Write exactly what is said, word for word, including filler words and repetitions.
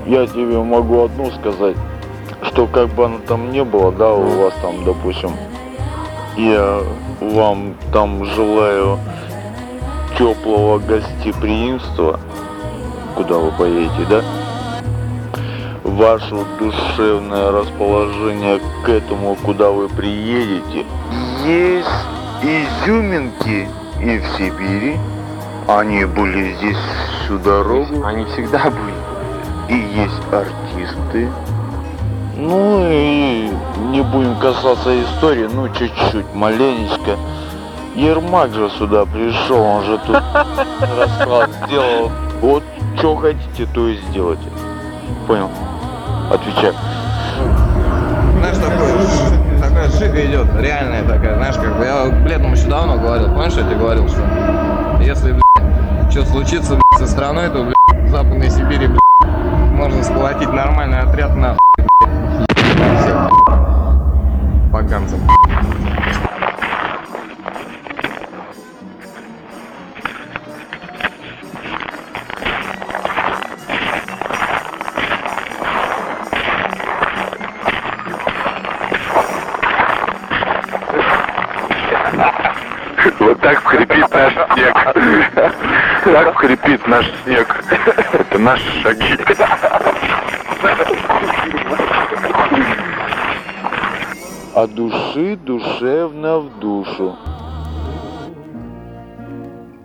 я тебе могу одну сказать, что как бы оно там ни было, да, у вас там, допустим, я вам там желаю теплого гостеприимства, куда вы поедете, да? Ваше душевное расположение к этому, куда вы приедете. Есть изюминки и в Сибири. Они были здесь всю дорогу. Они всегда были. И есть артисты. Ну и не будем касаться истории, ну чуть-чуть, маленечко. Ермак же сюда пришел, он же тут расклад сделал. Вот что хотите, то и сделайте. Понял? Отвечай. Знаешь, такое, такая шика идет, реальная такая, знаешь, как бы я Бледному еще давно говорил, помнишь, я тебе говорил, что если, блядь, что случится, блядь, со страной, то, блядь, в Западной Сибири, блядь, можно сплотить нормальный отряд, нахуй, блядь, всех поганцев. Вот так скрипит наш снег. Так скрипит наш снег. Это наши шаги. От души душевно в душу.